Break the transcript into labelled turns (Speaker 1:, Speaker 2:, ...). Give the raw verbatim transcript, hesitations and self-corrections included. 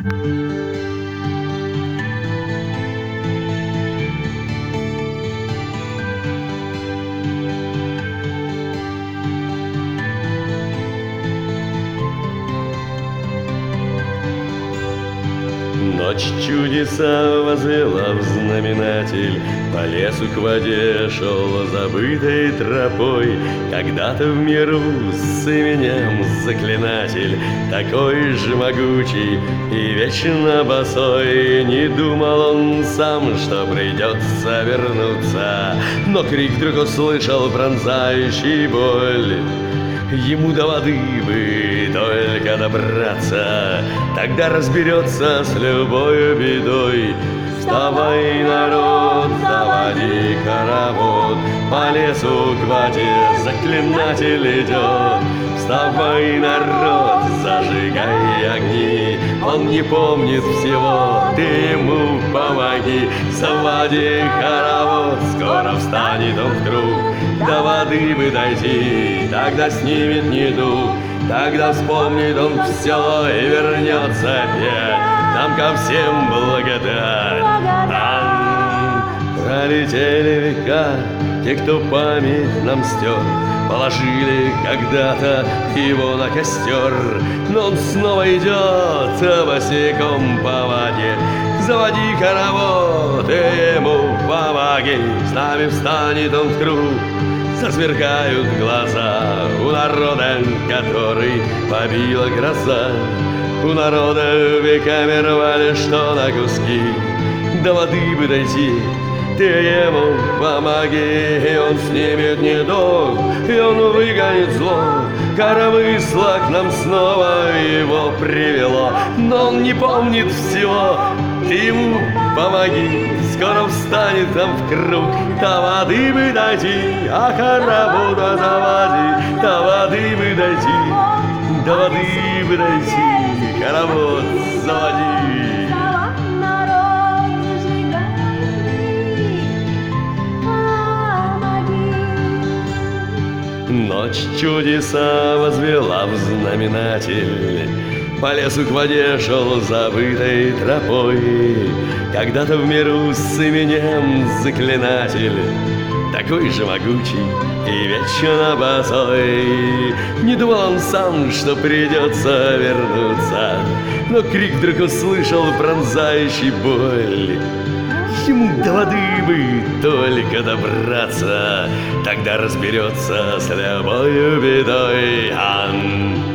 Speaker 1: Ночь чудеса возвела в знаменатель, по лесу к воде шел забытой тропой. Когда-то в миру с именем заклинатель, такой же могучий и вечно босой, не думал он сам, что придется вернуться, но крик вдруг услышал, пронзающий боль. Ему до воды бы только добраться, тогда разберется с любой бедой. Вставай, народ, заводи хоровод, по лесу к воде заклинатель идет. Вставай, народ, зажигай огни, он не помнит всего, ты ему помоги. Заводи хоровод, скоро встанет он в круг, до воды бы дойти, тогда снимет недуг, тогда вспомнит он все и вернется опять нам ко всем благодарен. Пролетели века, те, кто память нам стер, положили когда-то его на костер, но он снова идет босиком по воде. Заводи хоровод, и ему помоги, с нами встанет он в круг, засверкают глаза у народа, который побила гроза. У народа веками рвали что на куски, до воды бы дойти, ты ему помоги, и он снимет недуг, и он выгонит зло. Коромысло к нам снова его привело, но он не помнит всего, ты ему помоги, скоро встанет там в круг, до воды бы дойти, а хоровода заводи, до воды бы дойти, до воды бы дойти, хоровод заводи. Ночь чудеса возвела в знаменатель, по лесу к воде шел забытой тропой. Когда-то в миру с именем заклинатель, такой же могучий и вечно босой, не думал он сам, что придется вернуться, но крик вдруг услышал, пронзающий боль. Ему до воды бы только добраться, тогда разберется с любой бедой. Ан